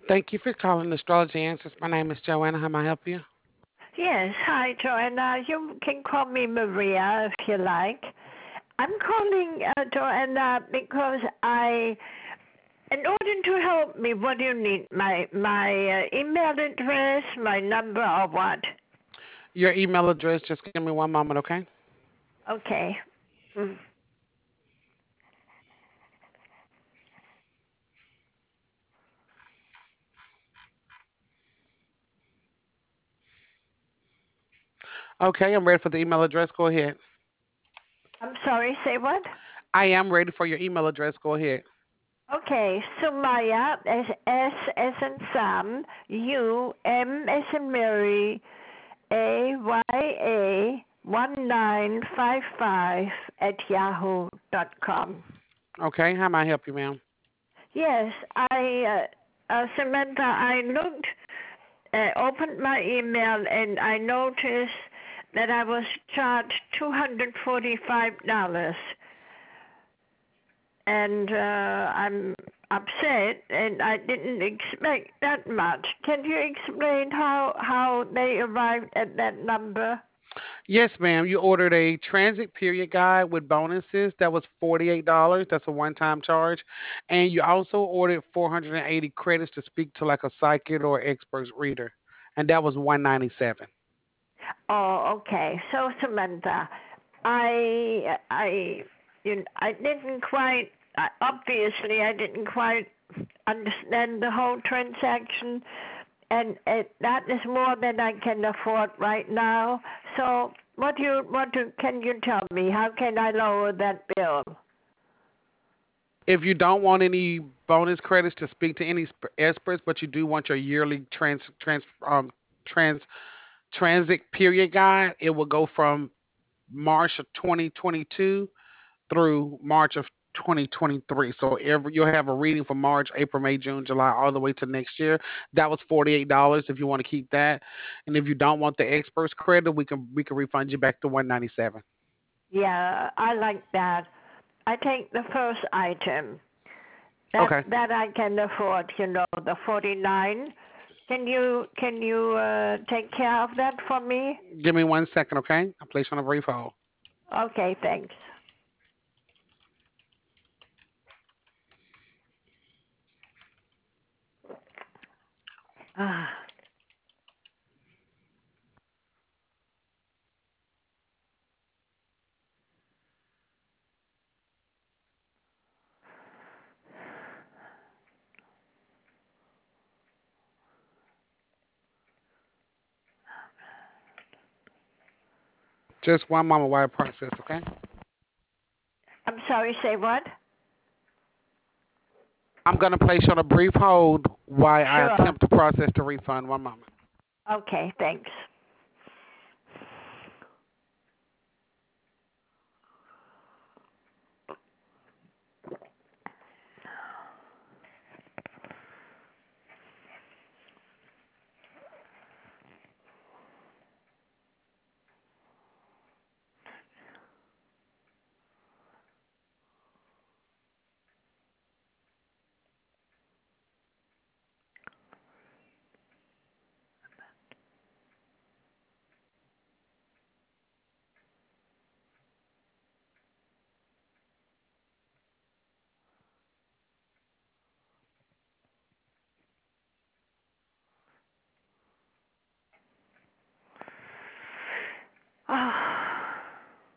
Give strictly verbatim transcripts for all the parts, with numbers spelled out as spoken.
Thank you for calling Astrology Answers. My name is Joanna. How may I help you? Yes, hi, Joanna. You can call me Maria if you like. I'm calling uh, Joanna because I, in order to help me, what do you need? My my uh, email address, my number, or what? Your email address, just give me one moment, okay? Okay. Mm. Okay, I'm ready for the email address. Go ahead. I'm sorry. Say what? I am ready for your email address. Go ahead. Okay, Sumaya S S as in Sam, U M as in Mary, A Y A one nine five five at yahoo dot com. Okay, how may I help you, ma'am? Yes, I, uh, uh, Samantha, I looked, uh, opened my email, and I noticed that I was charged two hundred forty-five dollars, and uh, I'm upset, and I didn't expect that much. Can you explain how how they arrived at that number? Yes, ma'am. You ordered a transit period guide with bonuses. That was forty-eight dollars. That's a one-time charge. And you also ordered four hundred eighty credits to speak to like a psychic or expert reader. And that was one ninety-seven. Oh, okay. So Samantha, I I you I didn't quite I- obviously I didn't quite understand the whole transaction, and it, that is more than I can afford right now. So what do you what do can you tell me? How can I lower that bill? If you don't want any bonus credits to speak to any sp- experts, but you do want your yearly trans trans um trans transit period guide, it will go from March of twenty twenty-two through March of twenty twenty-three. So every you'll have a reading for March, April, May, June, July, all the way to next year. That was forty-eight dollars if you want to keep that. And if you don't want the experts credit, we can we can refund you back to one ninety-seven. Yeah, I like that. I take the first item. That Okay. that I can afford, you know, the forty-nine. Can you can you uh, take care of that for me? Give me one second, okay? I'll place you on a brief hold. Okay, thanks. Ah, Just one moment while I process, okay? I'm sorry. Say what? I'm gonna place you on a brief hold while I Sure. attempt to process the refund. One moment. Okay, thanks. Ah.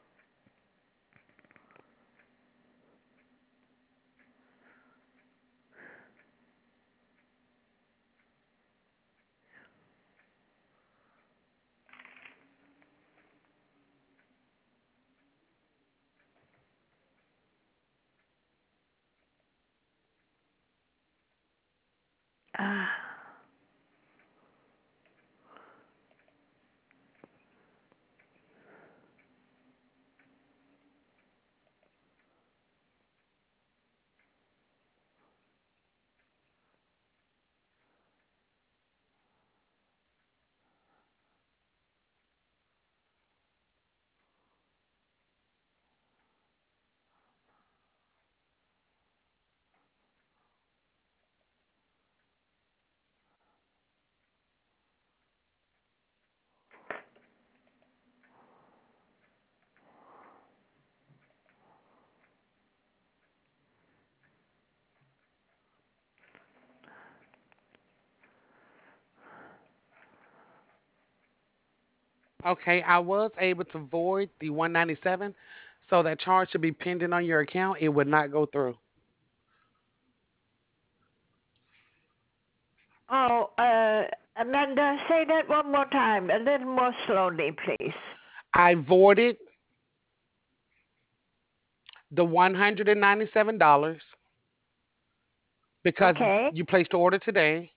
Ah. Okay, I was able to void the one ninety-seven, so that charge should be pending on your account. It would not go through. Oh, uh, Amanda, say that one more time, a little more slowly, please. I voided the one hundred ninety-seven dollars because Okay. you placed the order today.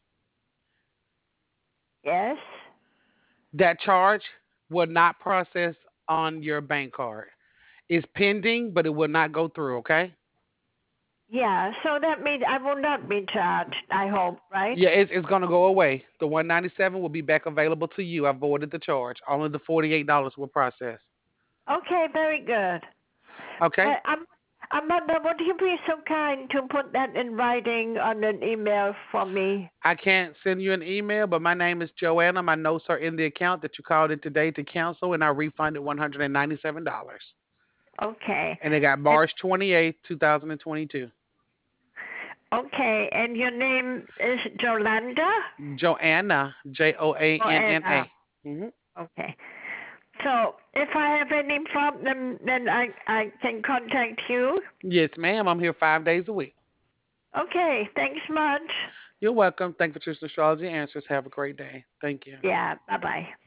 Yes. That charge will not process on your bank card. It's pending, but it will not go through, okay? Yeah. So that means I will not be charged. I hope, right? Yeah, it's, it's going to go away. The one ninety-seven will be back available to you. I voided the charge. Only the forty-eight dollars will process. Okay. Very good. Okay? Uh, um, Amanda, would you be so kind to put that in writing on an email for me? I can't send you an email, but my name is Joanna. My notes are in the account that you called in today to cancel, and I refunded one hundred ninety-seven dollars. Okay. And it got And March twenty-eighth, twenty twenty-two. okay. And your name is Jolanda Joanna, J O A or N N Anna? A. Mm-hmm. Okay. So if I have any problem, then I I can contact you. Yes, ma'am. I'm here five days a week. Okay. Thanks much. You're welcome. Thank you for choosing Astrology Answers. Have a great day. Thank you. Yeah. Bye bye.